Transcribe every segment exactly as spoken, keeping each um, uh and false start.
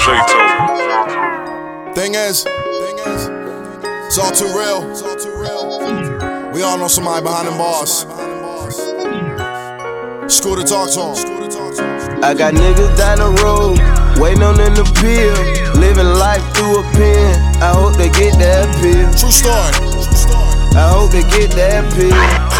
Thing is, thing is, it's all too real. It's all too real. We all know somebody behind them bars. School to talk to 'em. I got niggas down the road, waiting on them to peel, living life through a pen. I hope they get that pill. True story. I hope they get that pill.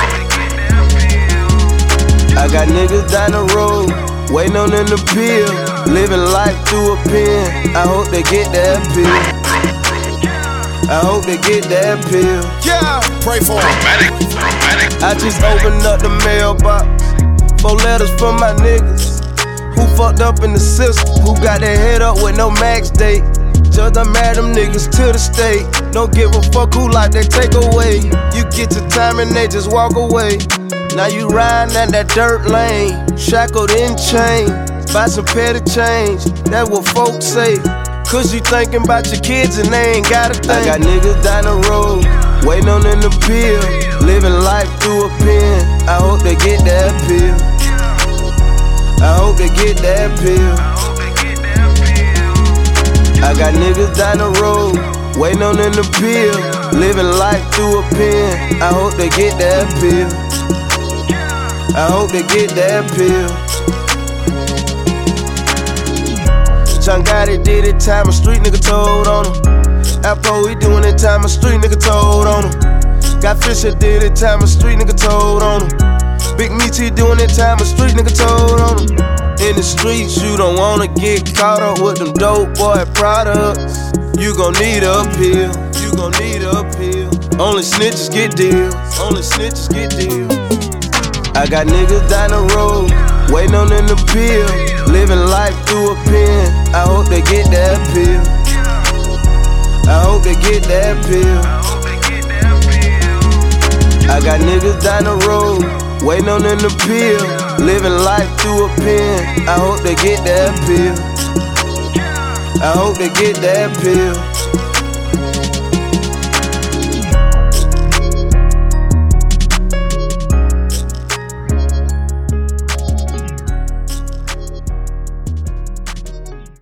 I got niggas down the road, waiting on them to peel, living life through a pen. I hope they get that pill. I hope they get that pill. Yeah, pray for them. I just opened up the mailbox, four letters from my niggas who fucked up in the system, who got their head up with no max date. Judge, I mad them niggas to the state. Don't give a fuck who like they take away. You get your time and they just walk away. Now you riding at that dirt lane, shackled in chain, buy some petty change, that's what folks say. Cause you thinking about your kids and they ain't got a thing. I got niggas down the road, waiting on them to peel, living life through a pen. I hope they get that pill. I hope they get that pill. I got niggas down the road, waiting on them to peel, living life through a pen. I hope they get that pill. I hope they get that pill. John got it, did it, time a street nigga told on him. Apple, he doing it, time a street nigga told on him. Got Fisher, did it, time a street nigga told on him. Big Meat, he doing it, time a street nigga told on him. In the streets, you don't wanna get caught up with them dope boy products. You gon' need a pill, you gon' need a pill. Only snitches get deals, only snitches get deals. I got niggas down the road, waiting on them to peel, living life through a pen. I hope they get that pill. I hope they get that pill. I got niggas down the road, waiting on them to peel, living life through a pen. I hope they get that pill. I hope they get that pill.